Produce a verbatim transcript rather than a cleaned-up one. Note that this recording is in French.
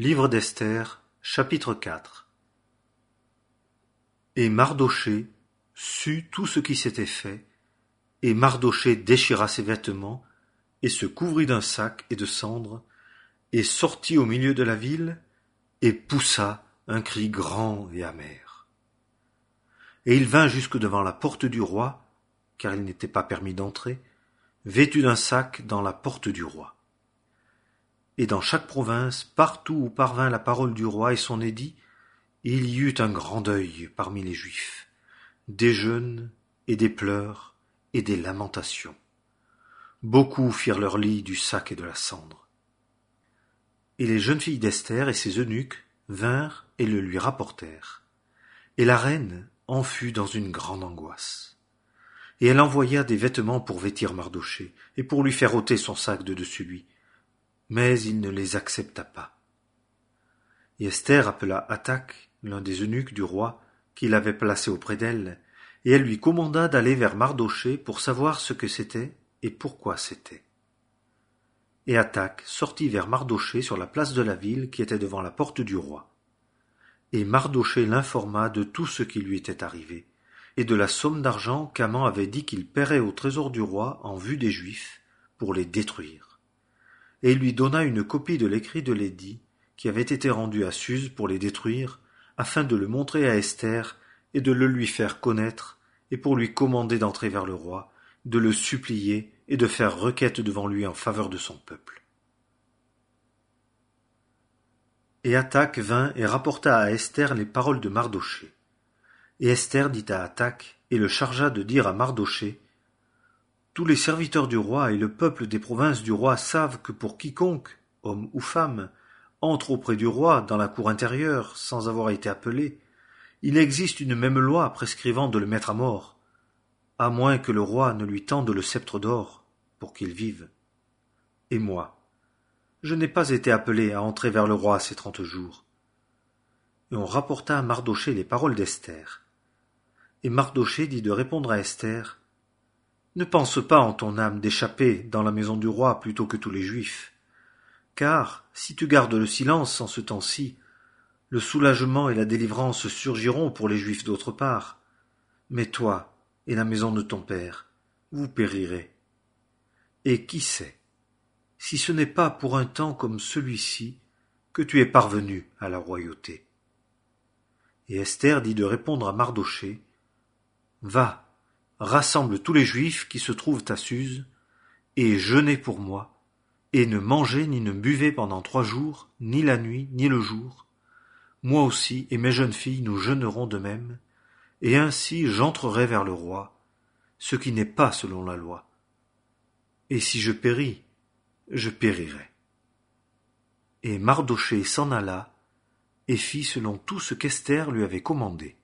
Livre d'Esther, chapitre quatre. Et Mardochée sut tout ce qui s'était fait, et Mardochée déchira ses vêtements, et se couvrit d'un sac et de cendres, et sortit au milieu de la ville, et poussa un cri grand et amer. Et il vint jusque devant la porte du roi, car il n'était pas permis d'entrer, vêtu d'un sac dans la porte du roi. Et dans chaque province, partout où parvint la parole du roi et son édit, il y eut un grand deuil parmi les Juifs, des jeûnes et des pleurs et des lamentations. Beaucoup firent leur lit du sac et de la cendre. Et les jeunes filles d'Esther et ses eunuques vinrent et le lui rapportèrent. Et la reine en fut dans une grande angoisse. Et elle envoya des vêtements pour vêtir Mardochée, et pour lui faire ôter son sac de dessus lui. Mais il ne les accepta pas. Et Esther appela Hathach, l'un des eunuques du roi, qu'il avait placé auprès d'elle, et elle lui commanda d'aller vers Mardochée pour savoir ce que c'était et pourquoi c'était. Et Hathach sortit vers Mardochée sur la place de la ville qui était devant la porte du roi. Et Mardochée l'informa de tout ce qui lui était arrivé, et de la somme d'argent qu'Haman avait dit qu'il paierait au trésor du roi en vue des Juifs, pour les détruire. Et il lui donna une copie de l'écrit de l'édit qui avait été rendu à Suse pour les détruire, afin de le montrer à Esther et de le lui faire connaître, et pour lui commander d'entrer vers le roi, de le supplier et de faire requête devant lui en faveur de son peuple. Et Hathach vint et rapporta à Esther les paroles de Mardochée. Et Esther dit à Hathach, et le chargea de dire à Mardochée: Tous les serviteurs du roi et le peuple des provinces du roi savent que pour quiconque, homme ou femme, entre auprès du roi dans la cour intérieure sans avoir été appelé, il existe une même loi prescrivant de le mettre à mort, à moins que le roi ne lui tende le sceptre d'or pour qu'il vive. Et moi, je n'ai pas été appelé à entrer vers le roi ces trente jours. Et on rapporta à Mardochée les paroles d'Esther. Et Mardochée dit de répondre à Esther: Ne pense pas en ton âme d'échapper dans la maison du roi plutôt que tous les Juifs. Car, si tu gardes le silence en ce temps-ci, le soulagement et la délivrance surgiront pour les Juifs d'autre part. Mais toi et la maison de ton père, vous périrez. Et qui sait, si ce n'est pas pour un temps comme celui-ci que tu es parvenu à la royauté. Et Esther dit de répondre à Mardochée: Va, rassemble tous les Juifs qui se trouvent à Suse, et jeûnez pour moi, et ne mangez ni ne buvez pendant trois jours, ni la nuit, ni le jour. Moi aussi et mes jeunes filles nous jeûnerons de même, et ainsi j'entrerai vers le roi, ce qui n'est pas selon la loi. Et si je péris, je périrai. Et Mardochée s'en alla, et fit selon tout ce qu'Esther lui avait commandé.